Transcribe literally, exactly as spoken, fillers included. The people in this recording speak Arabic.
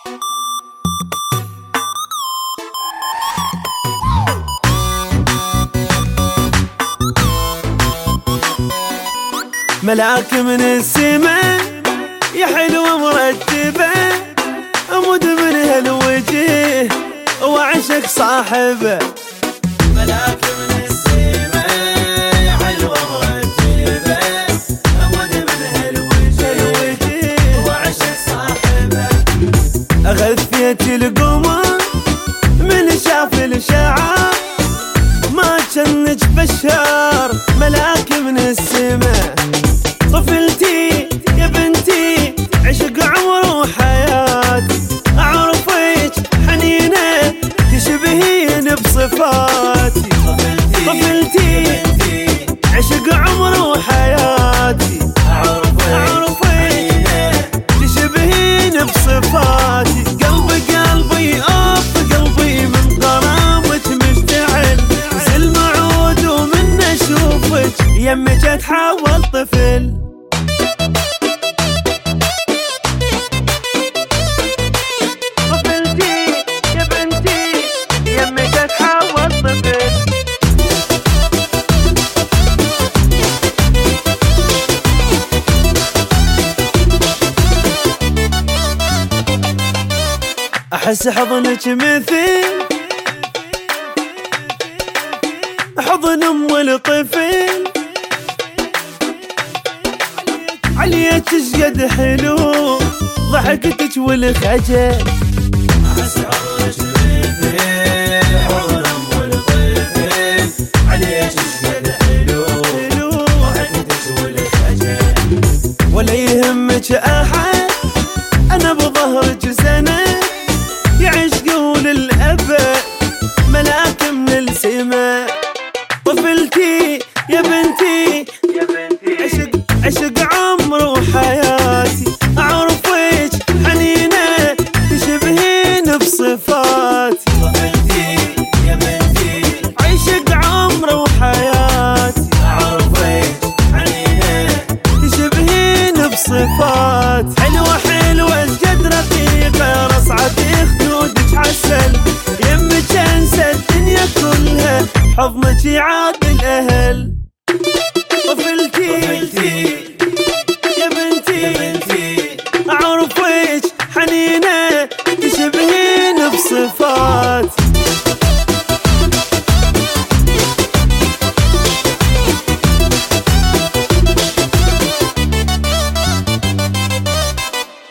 ملاك من السماء يا حلوة مرتبة، أمود من هالوجه وعشق صاحبه. ملاك من السماء يا حلوة مرتبة، أمود من هالوجه وعشق صاحبه. أغثيت القمر من شاف الشعر، ما جنج بشار ملاك من السماء. طفلتي يا بنتي عشق عمر وحياتي، أعرفك حنينة تشبهين بصفاتي. طفلتي عشق عمر وحياتي، أعرفك تشبهين بصفاتي. قلبي قلبي أوف قلبي من غرامك مشتعل، زل معود ومن أشوفك يمك أتحول طفل. طفلتي يا بنتي يمك أتحول طفل. أحس حضنك مثل حضن أم الطفل، عليك شقد حلو ضحكتك والخجل. أحس حضنك مثل حضن أم الطفل، عليك شقد حلو ضحكتك والخجل. ولا يهمك أحد أنا بظهرك سنة، يعشقون الأبد ملاك من السماء. طفلتي يا بنتي عشق عشق عمر وحياتي، أعرفك حنينة تشبهين بصفاتي. طفلتي يا بنتي عشق عمر وحياتي، أعرفك حنينة تشبهين بصفاتي. حلوة حلوة جد رقيقة رصعتي خدودك عسل، يمك انسى الدنيا كلها حضنك يعاد الأهل. طفلتي طفلتي يا بنتي يا بنتي أعرفك